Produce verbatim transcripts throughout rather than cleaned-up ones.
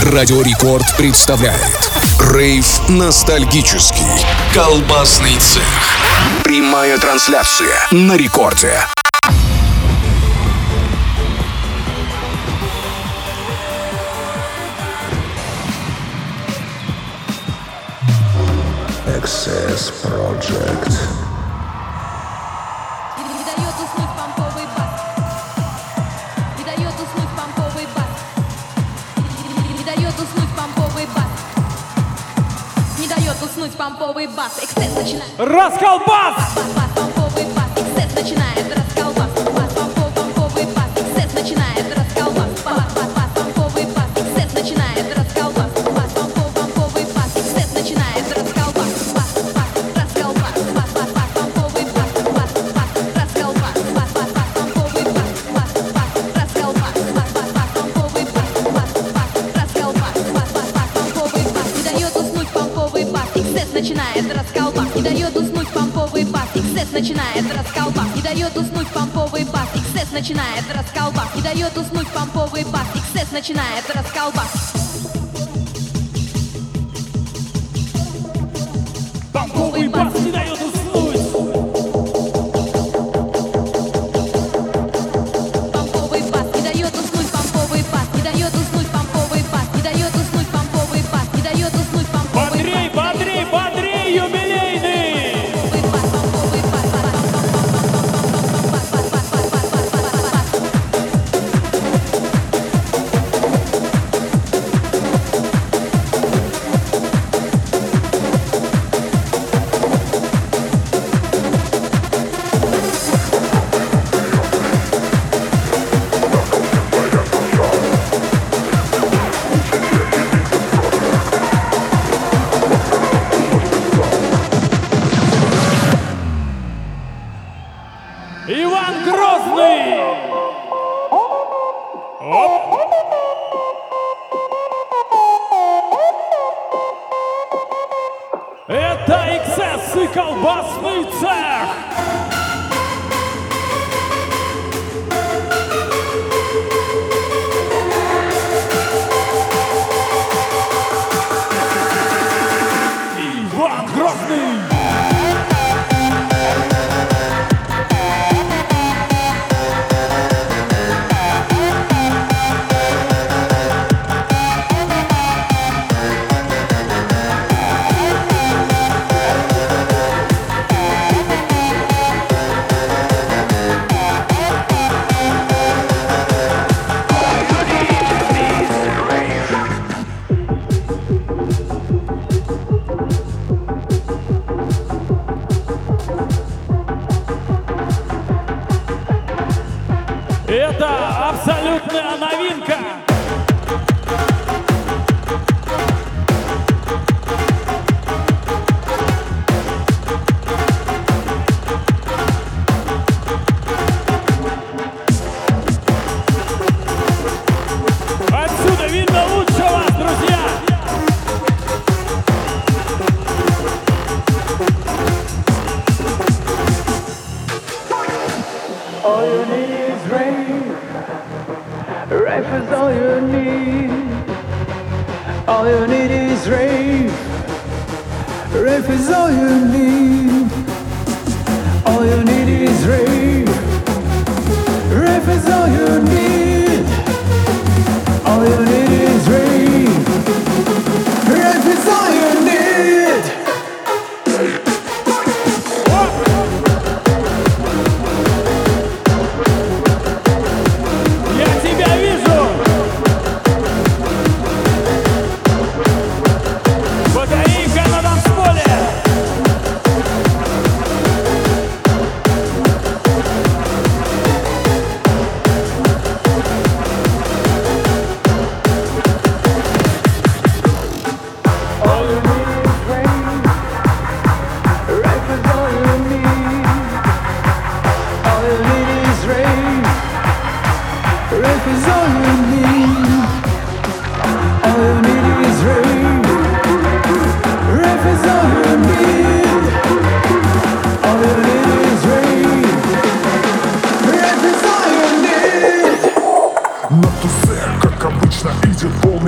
Радио Рекорд представляет рейв ностальгический. Колбасный цех. Прямая трансляция на Рекорде. Excess Project. Уснуть помповый бас, эксцесс начинает. Расколбас! Бас, помповый бас, эксцесс начинает. Расколбас, бас, помповый бас, эксцесс начинает. Расколбас, бас, бас, помповый бас, эксцесс начинает. Расколбас, бас, помповый бас, эксцесс начинает. Расколбас, бас, бас, расколбас, бас, бас, помповый бас, бас, бас, расколбас, бас, бас, помповый бас, бас, бас, расколбас, бас, бас, помповый бас, бас, бас, расколбас, бас, бас, помповый бас. Не дает уснуть помповый бас. Эксцесс начинает расколбас, не дает уснуть помповый бас. Эксцесс начинает расколбас, не дает уснуть помповый бас. Эксцесс начинает расколбас, не дает уснуть помповый бас. Эксцесс начинает расколбас. Помповый бас не дает уснуть. Помповый бас не дает уснуть помповый бас, не дает уснуть помповый бас, не дает уснуть помповый бас, не дает уснуть помповый бас. Бодрей, бодрей, бодрей, юбилейный! Иван Грозный! Оп! Это эксцесс и колбасный цех! Иван Грозный! Это абсолютная новинка! Отсюда видно лучше вас, друзья! All you need is rain. Rave is all you need. All you need is rave. Rave is all you need. All you need is rave. Rave is all you need. All you need is rave. Rave is all you need. Я тебя вижу! Батарейка на танцполе!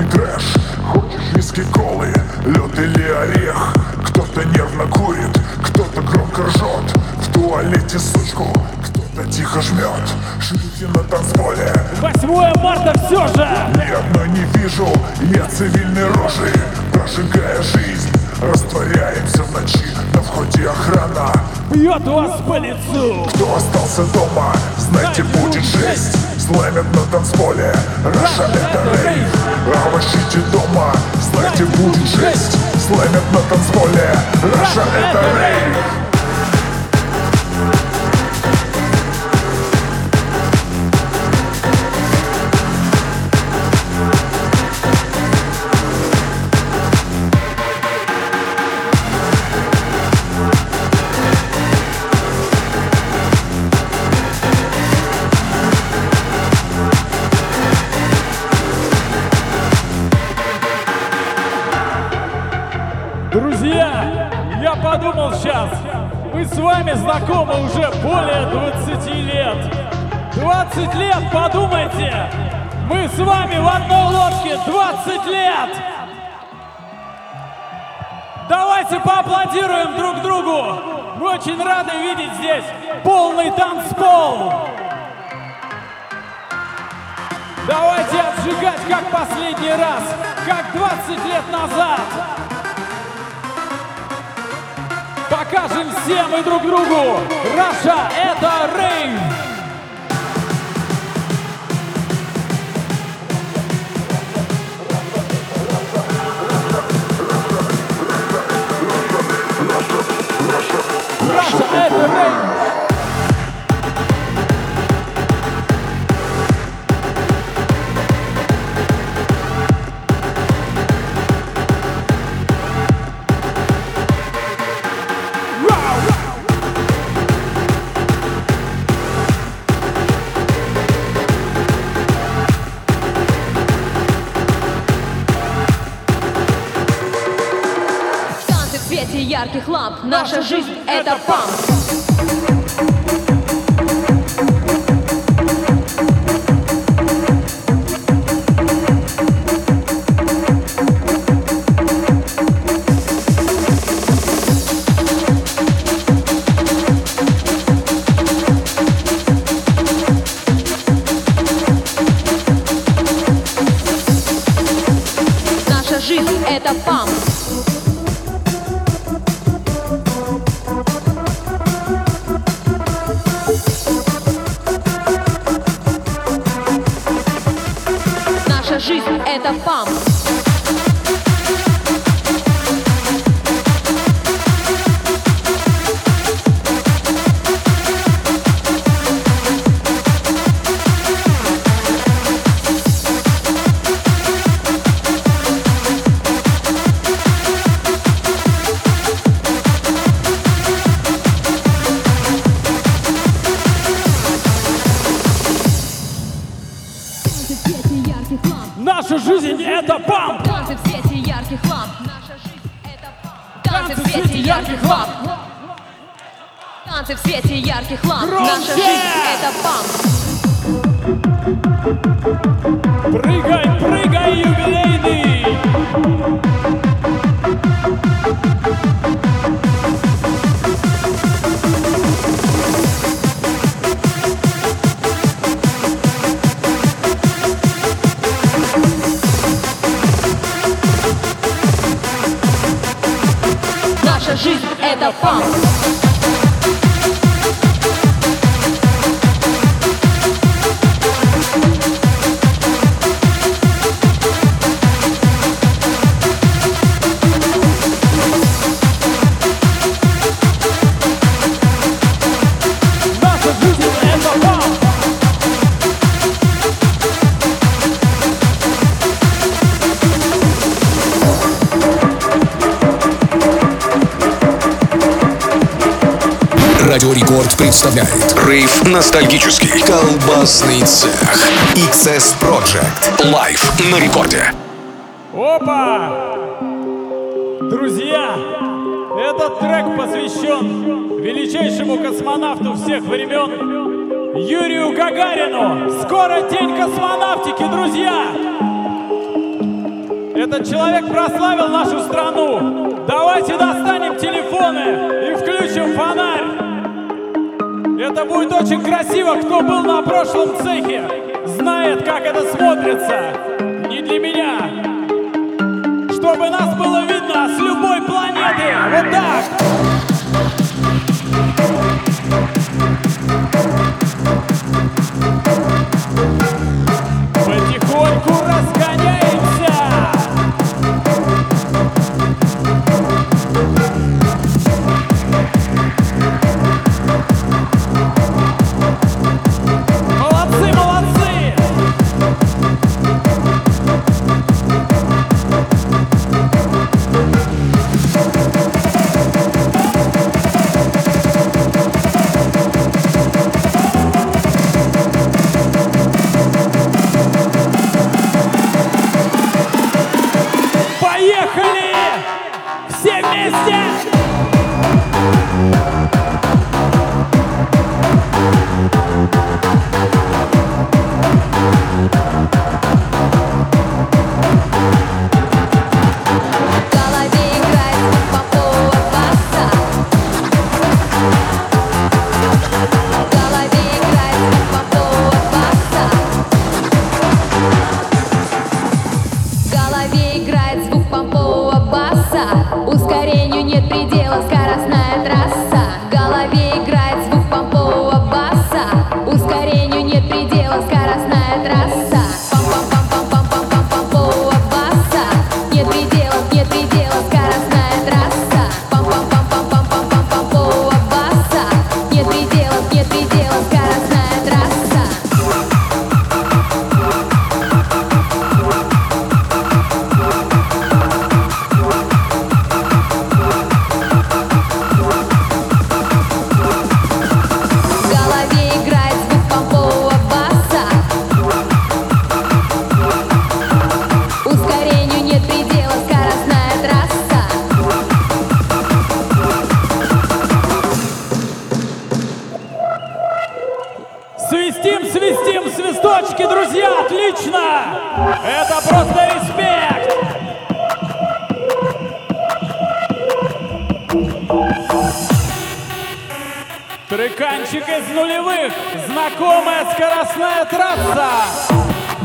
полный трэш. Хочешь виски, колы, лед или орех? Кто-то нервно курит, кто-то громко ржет. В туалете сучку кто-то тихо жмет. Шлюхи на танцполе. восьмое марта все же. Ни одной не вижу я цивильной рожи. Прожигая жизнь, растворяемся в ночи. На входе охрана Бьет вас по лицу. Кто остался дома, знайте, будет жесть. Слэмят на танцполе, Раша это рейв. А вы ищите дома, знайте, будет жесть. Слэмят на танцполе, Раша это рейв. Друзья, я подумал сейчас, мы с вами знакомы уже более двадцати лет. двадцать лет, подумайте, мы с вами в одной лодке двадцать лет. Давайте поаплодируем друг другу. Мы очень рады видеть здесь полный танцпол. Давайте отжигать как последний раз, как двадцать лет назад. Покажем всем и друг другу. Раша — это рейв. Раша — это рейв. Ярких ламп, наша жизнь — это памп. Наша жизнь — это памп. Жизнь — это памп. Наша жизнь — это памп! Танцы в свете ярких ламп. Наша жизнь — это памп. Танцы в свете ярких ламп. Танцы в свете ярких ламп. Наша жизнь — это памп. Прыгай, прыгай, юбилейный! Наша жизнь — это памп. Наша жизнь — это памп! Радио Рекорд представляет рейв ностальгический колбасный цех икс эс Project лайв на рекорде. Опа! Друзья, этот трек посвящен величайшему космонавту всех времен Юрию Гагарину. Скоро день космонавтики, друзья! Этот человек прославил нашу страну. Давайте достанем телефоны и включим фонарь. Это будет очень красиво. Кто был на прошлом цехе, знает, как это смотрится. Не для меня. Чтобы нас было видно с любой планеты. Вот так. Потихоньку разгоняемся. Молодцы, молодцы. Поехали! Все вместе! В голове играет попова баса. В голове играет попова баса. В голове играет звук помпового баса. Ускорению нет предела, скоростная трасса. В голове играет звук помпового баса. Ускорению нет предела, скоростная трасса. Пам-пам-пам-пам-пам-пам-пам помпового баса. Нет пределов, нет предела, скоростная трасса. Пам-пам-пам-пам-пам-пам помпового баса. Нет пределов, нет предела, скоростная трасса. В голове играет звук помпового баса. Ускорению нет предела, скоростная трасса. Свистим, свистим, свисточки, друзья, отлично! Это просто респект! Треканчик из нулевых, знакомая скоростная трасса.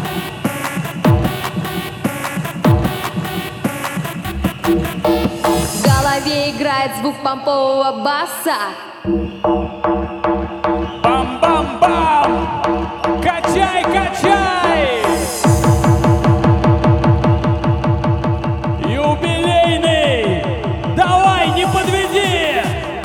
В голове играет звук помпового баса. Бам-бам-бам! Качай, качай! Юбилейный! Давай, не подведи!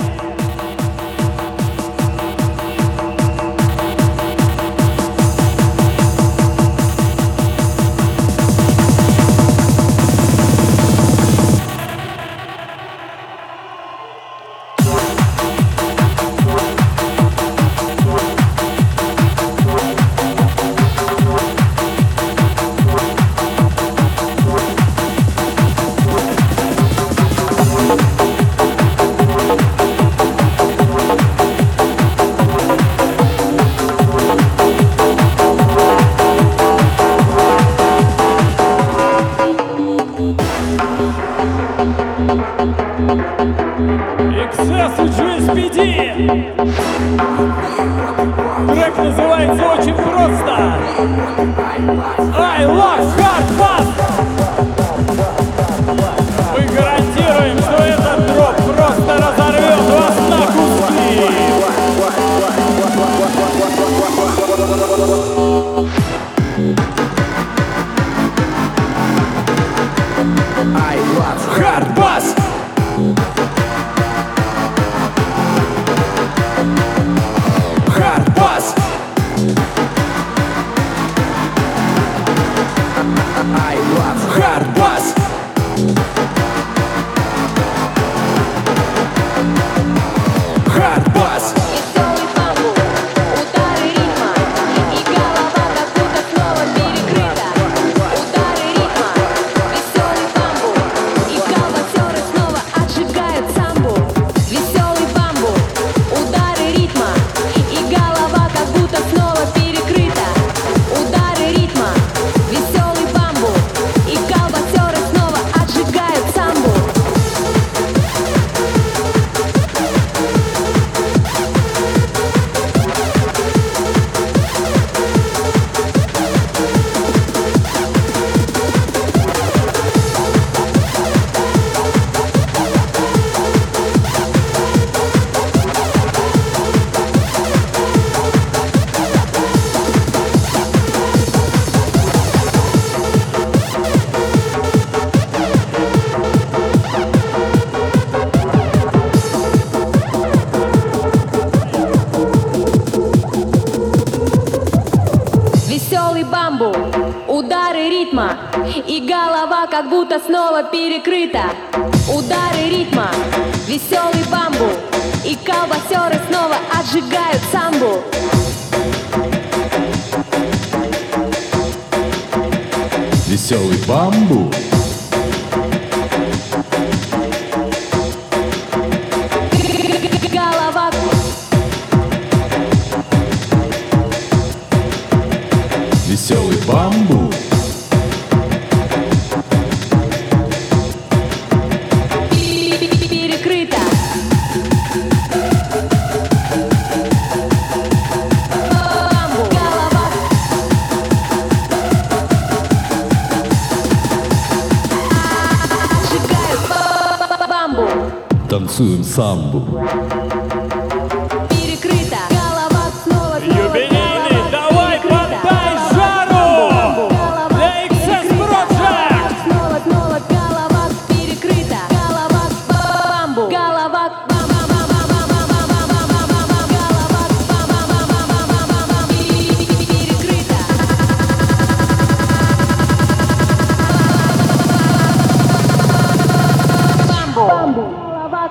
икс эс и джи эс пи ди. Трек называется очень просто. I love hard bass. Мы гарантируем, что этот дроп просто разорвет вас на куски. I love Hard bass. Hard bass. I love Hard bass. Hard bass. Веселый бамбук, удары ритма, и голова как будто снова перекрыта. Удары ритма, веселый бамбук, и колбасеры снова отжигают самбу. Веселый бамбук, удары ритма, и голова как будто снова перекрыта. Удары ритма, веселый бамбук, и колбасеры и голова как будто снова перекрыта. Удары ритма, веселый бамбу, и колбасеры снова отжигают самбу. Веселый бамбу. Голова. Веселый бамбу. Перекрыто. Бамбу. Голова. Отжигают бамбу. Танцуем самбу. Перекрыто. Голова снова, снова. Юбилейный, голова давай перекрыта. подай Голова, жару! голова Для икс эс перекрыта. Project! Снова, снова голова перекрыта. Голова бамбу. Голова бам бам бам бам бам бам бам бам бам бам бам бам. Голова бам бам бам бам бам бам бам бам. Перекрыта. Бамбу. Бамбу. Голова.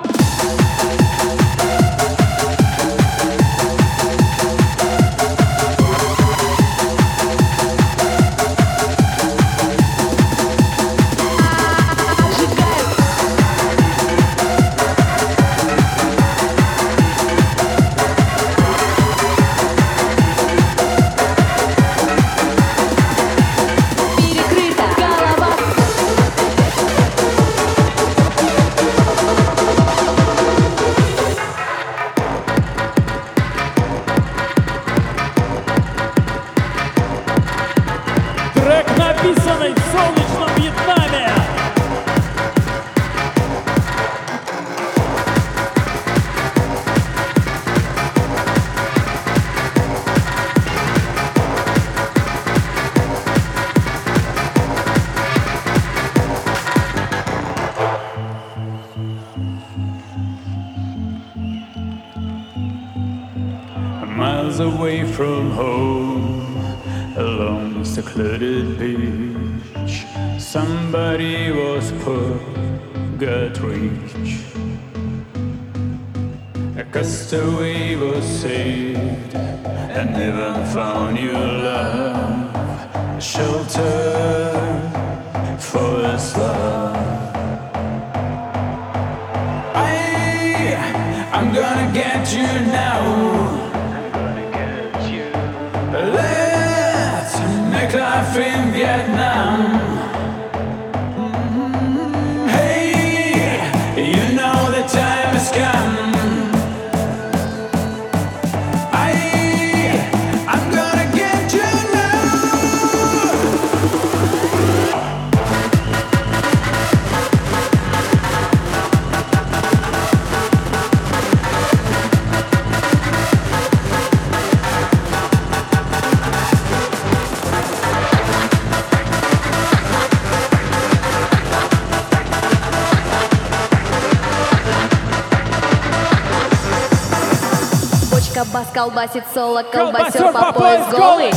Перекрыта. Голова. Трек, написанный в солнечном Вьетнаме. Miles away from home, along the secluded beach, somebody was poor, got rich. A castaway was saved, and never found your love, a shelter for his love. I, I'm gonna get you now. Let's make life in Vietnam. Hey, you know the time has come. I, I'm gonna get you now. Бочка бас колбасит соло, Колбасер колбасер по пояс голый.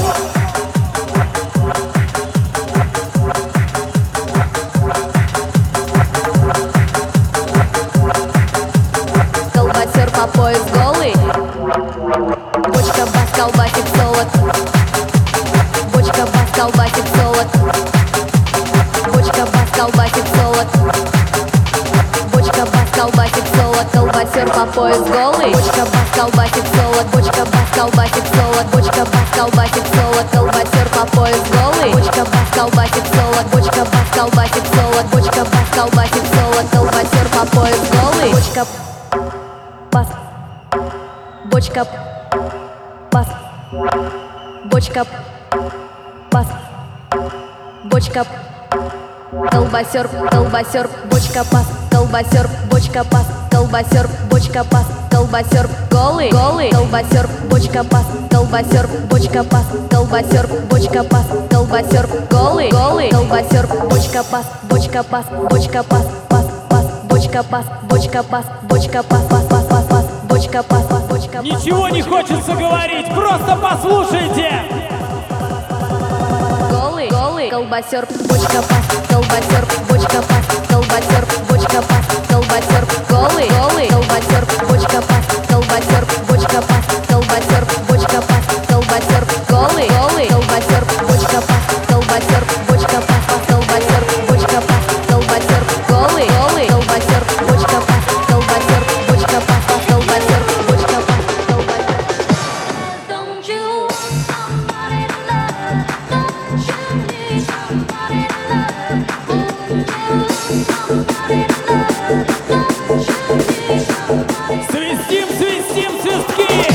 Колбасер по пояс голый. Бочка бас колбасит соло. Бочка бас колбасит соло. Бочка бас колбасит соло. Бочка бас колбасит соло, колбасер по пояс голый. Бочка бас колбасит соло, бочка бас колбасит соло, бочка бас колбасит соло, колбасер по пояс голый. Бочка бас колбасит соло, бочка бас колбасит соло, бочка бас колбасит соло, колбасер по пояс голый. Бочка бас, бочка бас, бочка бас, бочка колбасер, колбасер, бочка пас, колбасер, бочка пас, колбасер, бочка пас, колбасер, голый, голый, колбасер, бочка пас, колбасер, бочка пас, колбасер, бочка пас, колбасер, голый, голый, колбасер, бочка пас, бочка пас, бочка пас, пас, пас, бочка пас, бочка пас, бочка пас, пас, пас, пас, пас, бочка пас, пас, бочка пас. Ничего не хочется говорить, просто послушайте. Голый, голый, колбасер, бочка пас, колбасер, бочка пас, колбасер, бочка пас, колбасер, голый, голый, колбасер, бочка пас, колбасер, бочка пас, колбасер, бочка пас, колбасер, голый, голый, колбасер, бочка пас, колбасер, бочка пас, колбасер, бочка пас, колбасер, голый, голый, колбасер, бочка пас, колбасер, бочка пас, колбасер, бочка пас, колбасер. Don't you want somebody to love? Don't you need somebody to love? Don't you want somebody to love? Don't you need somebody? Свистим, свистим, свистки!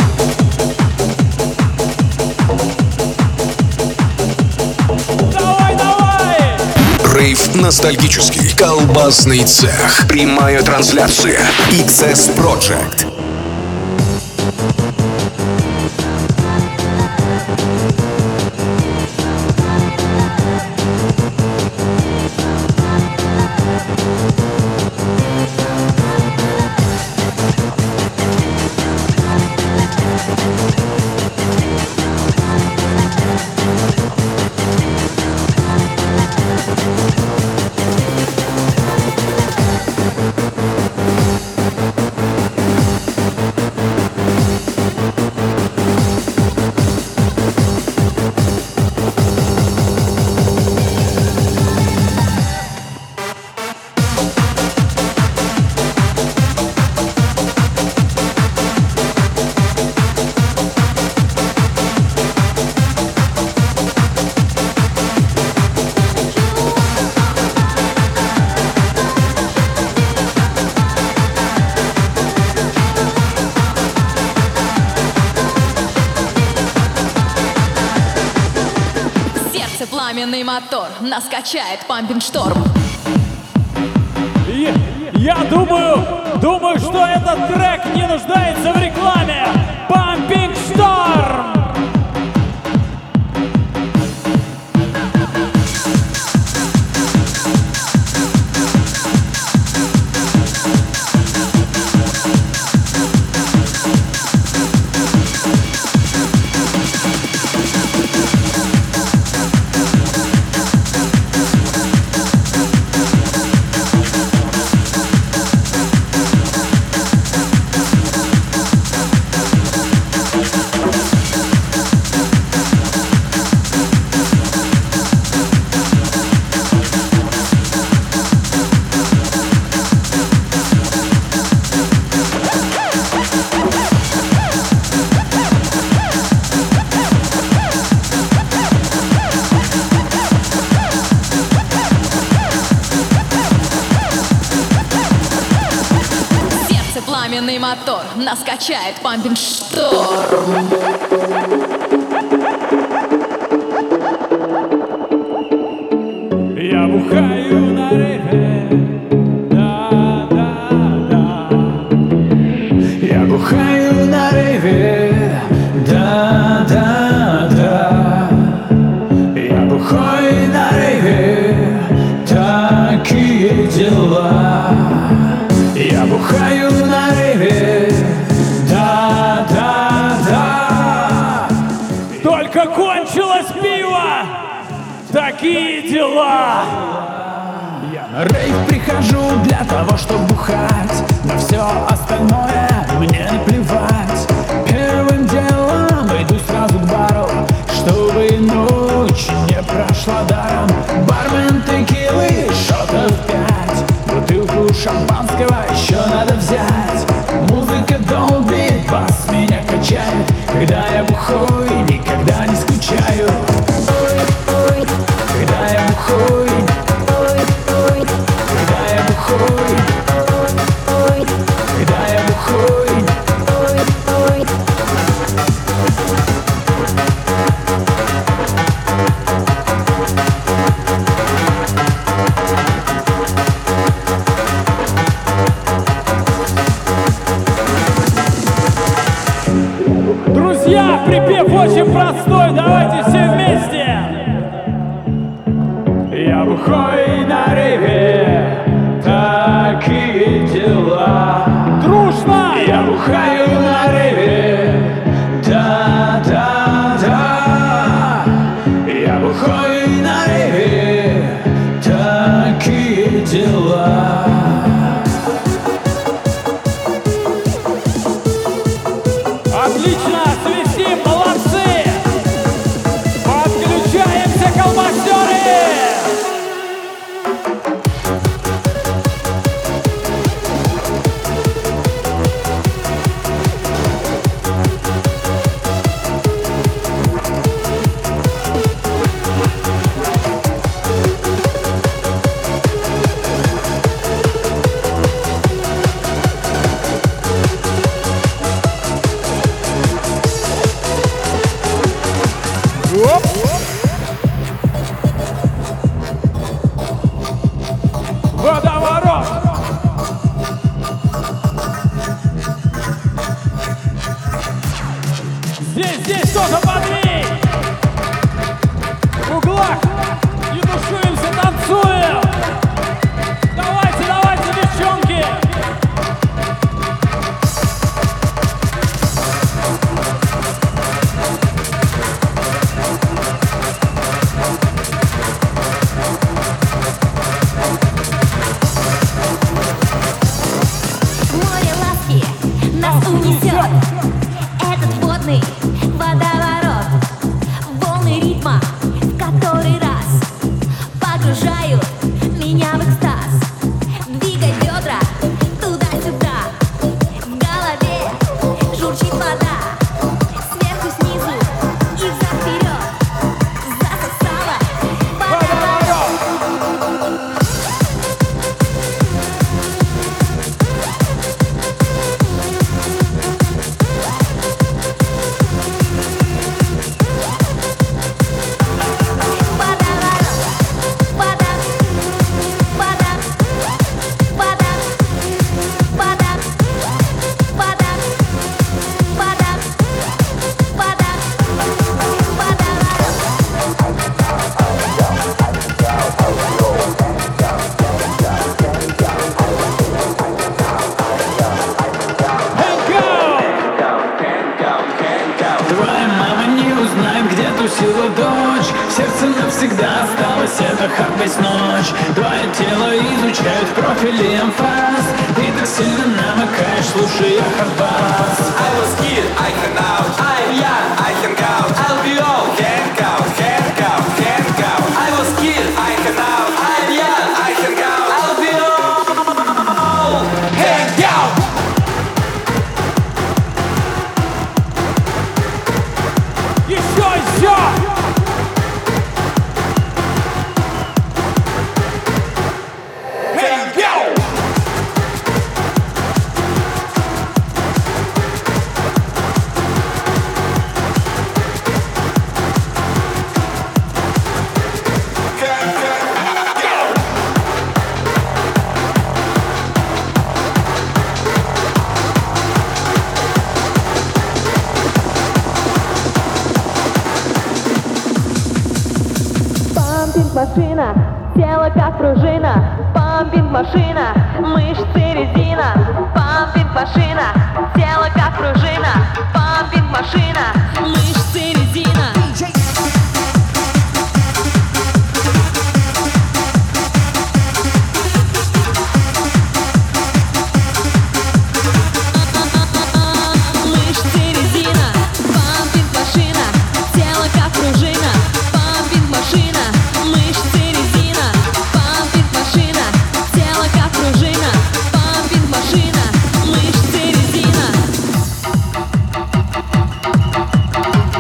Давай, давай! Рейв ностальгический. Колбасный цех. Прямая трансляция. икс эс Project. Сердце пламенный мотор, нас качает пампинг шторм. И я думаю, думаю, что этот трек не нуждается в рекламе. Pumping Storm! Сердце пламенный мотор, нас качает пампинг шторм. Я бухаю на рейве, да, да, да. Я бухаю на рейве, да, да, да. Я бухаю на рейве, такие дела. Я бухаю на рейве, да, да, да. Только кончилось пиво! Такие дела! Я на рейв прихожу для того, чтобы бухать. На все остальное мне наплевать. Первым делом иду сразу к бару, чтобы ночь не прошла даром. Бармен текилы, шотов пять, бутылку шампанского еще надо взять. Музыка долбит, бас меня качает. Когда я бухой, никогда не скучаю. Когда я бухой, когда я бухой, когда я бухой. Друзья, припев очень простой, давайте все вместе! Я бухой на рейве, такие дела. Дружно! Я бухаю на рейве, да, да, да. Я бухой на рейве. плохие дела. Отлично, свистим, молодцы! Подключаемся, колбастеры! Водоворот! Здесь, здесь кто-то подлей! В углах не тушуемся, танцуем! Давайте, давайте, девчонки! Море ласки нас унесет. Этот водный водоворот. Волны ритма в который раз погружают меня в экстаз. Двигай бедра туда-сюда. В голове журчит вода. Сверху, снизу и взад-вперед. Засосала водоворот. Твоя мама не узнает, где тусила дочь. В сердце навсегда осталась эта хаббейс ночь. Твое тело изучают в профиле эмфаз. Ты так сильно намокаешь, слушая хардбас. I was kid, I can out, I'm young, I can out, I'll be all hang out, hang out, hang out. I was kid, I can out, I'm young, I can out, I'll be all hang out. Еще, еще! Hang out. Пампинг машина, тело как пружина. Пампинг машина, мышцы резина. Пампинг машина, тело как пружина. Пампинг машина, мышцы резина. Мышцы резина. Пампинг машина, тело как пружина. Пампинг машина, мышцы резина. Пампинг машина, тело как пружина. Пампинг машина, мышцы резина.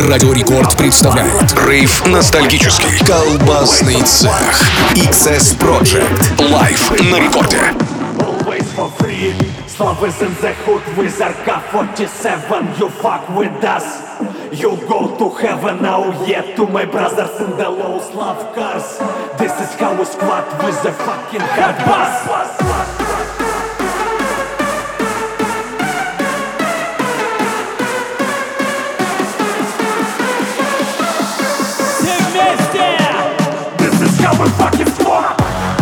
Радио Рекорд представляет рейв ностальгический колбасный цех. икс эс Project. Лайв на рекорде. Always for free. Slum is in the hood with R K forty-seven. You fuck with us, you go to heaven. Now yet to my brothers in the low love cars. This is how we squat with the fucking hard bass. This is how we fucking squat.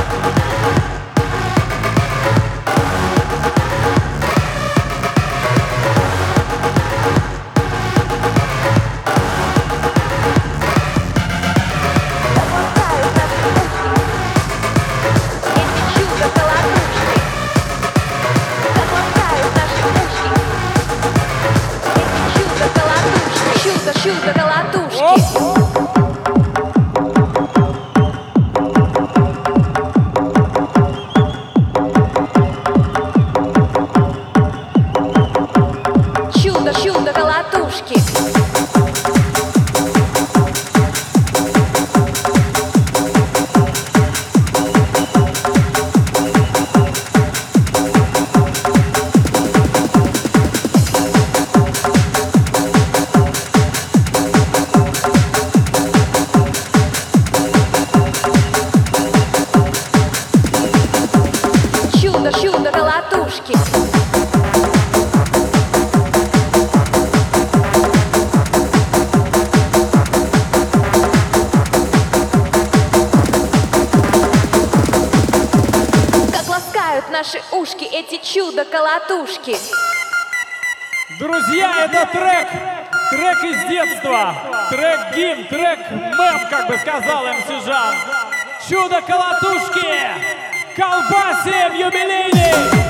Наши ушки, эти чудо-колотушки. Друзья, это трек, трек из детства, трек-гимн, трек-мем, как бы сказал эм си Жан. Чудо-колотушки, колбасим юбилейный.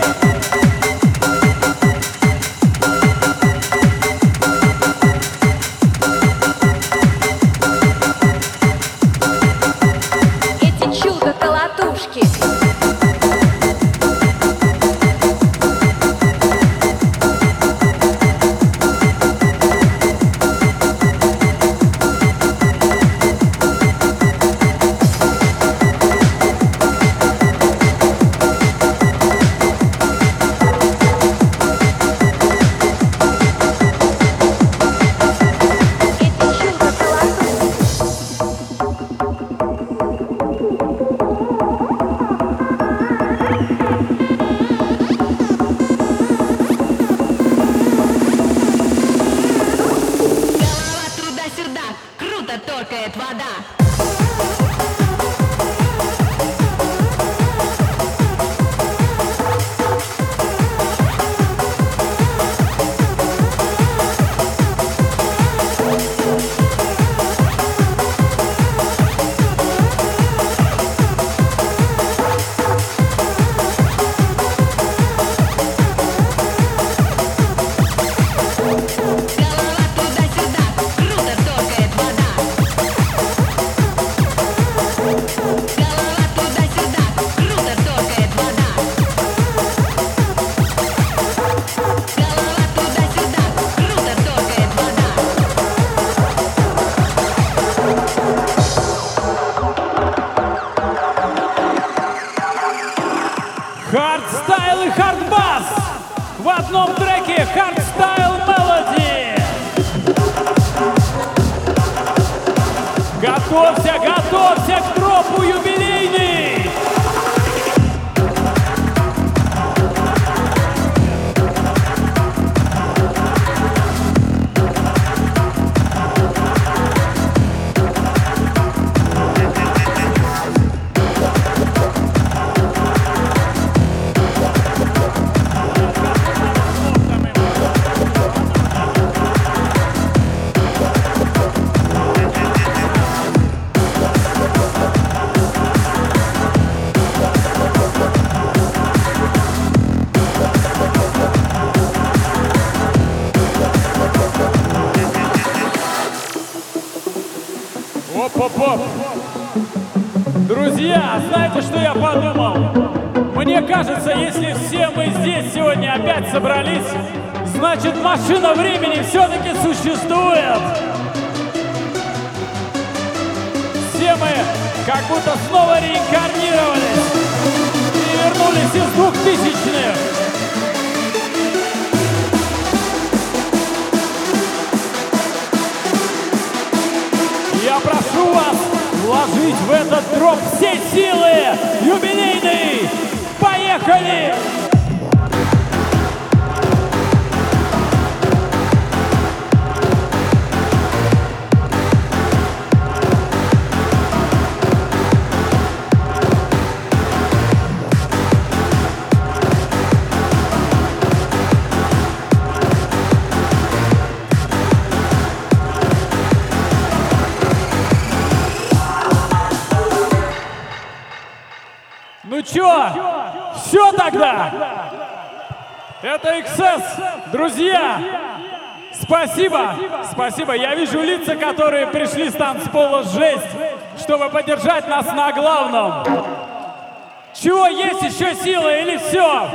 Хардстайл и хардбас в одном треке. Хардстайл мелоди. Готовься, готовься к дропу юбилейный. Оп-оп-оп. Друзья, знаете, что я подумал? Мне кажется, если все мы здесь сегодня опять собрались, значит, машина времени все-таки существует. как будто снова реинкарнировались и вернулись из двухтысячных. Я прошу вас вложить в этот дроп все силы. Юбилейный. Поехали! Ну чё, все тогда? Это икс эс, друзья! Спасибо, спасибо. Я вижу лица, которые пришли с танцпола жесть, чтобы поддержать нас на главном. Чего, есть еще силы или все?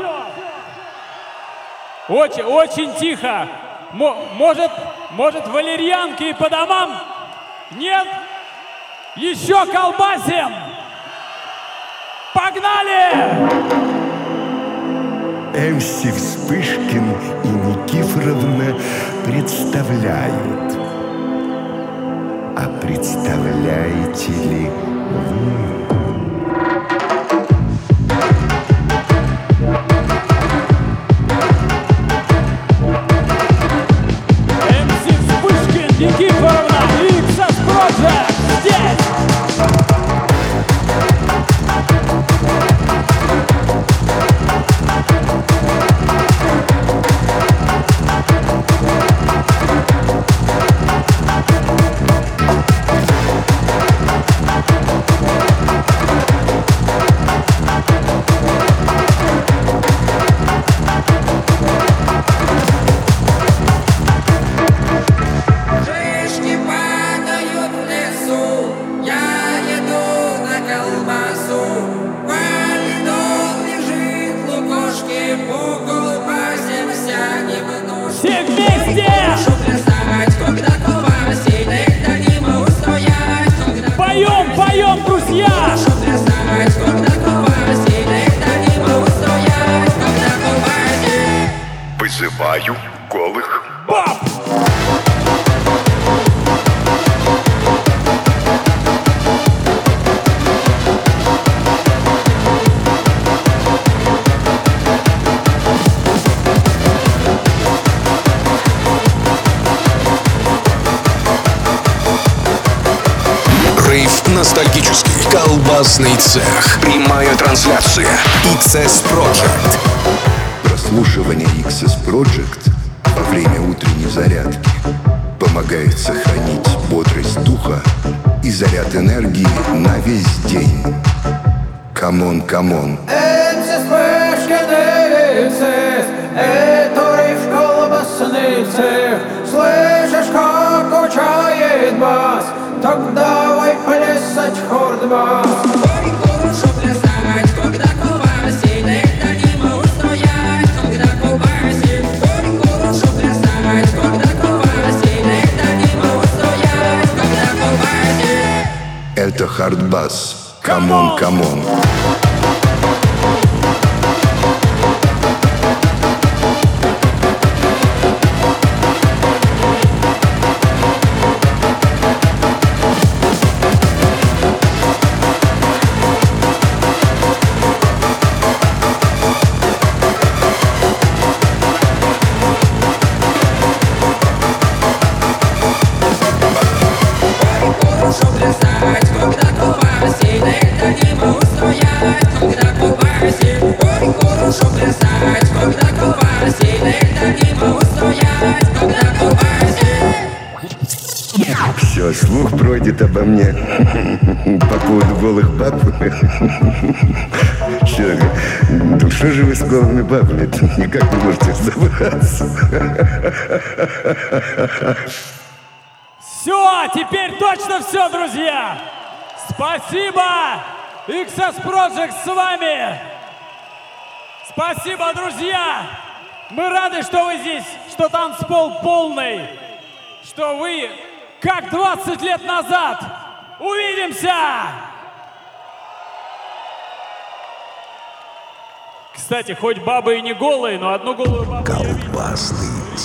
Очень, очень тихо. М- может, может валерьянки и по домам? Нет? Еще колбасим! Погнали! эм си Вспышкин и Никифоровна представляют. А представляете ли вы? эм си Вспышкин, Никифоровна и икс эс Project здесь! Шишки падают в лесу, я еду на колбасу. Валидол лежит в лукошке, по колбасе вся немножко. Все вместе! Прошу плясать, когда колбасиной, да не могу стоять, когда... Поем, поем, друзья! Прошу плясать, когда колбасиной, да не могу стоять, когда колбасиной. Вызываю голых Баб! Рейв ностальгический. Колбасный цех. Прямая трансляция. икс эс Project. Прослушивание икс эс Project во время утренней зарядки помогает сохранить бодрость духа и заряд энергии на весь день. Камон, камон. эм си Вспышкин и икс эс, это рейв колбасный цех. Слышишь, как качает бас? Так давай плясать хорд-бас. Ой, хорошо плясать, когда колбасиной, да не могу стоять, когда колбасит. Ой, хорошо плясать, когда колбасиной, да не могу стоять, когда колбасит. Это хардбас. Камон, камон. Хорошо плясать, когда колбасиной, да не могу стоять, когда колбасит. Ой, хорошо плясать, когда колбасиной, да не могу стоять, когда колбасит. Все, слух пройдет обо мне по поводу голых баб. Что, ну что же вы с голыми бабами? Никак не можете разобраться. Все, теперь точно все, друзья! Спасибо! икс эс Project с вами! Спасибо, друзья! Мы рады, что вы здесь, что танцпол полный, что вы, как двадцать лет назад. Увидимся! Кстати, хоть бабы и не голые, но одну голую бабу я видел. Колбасный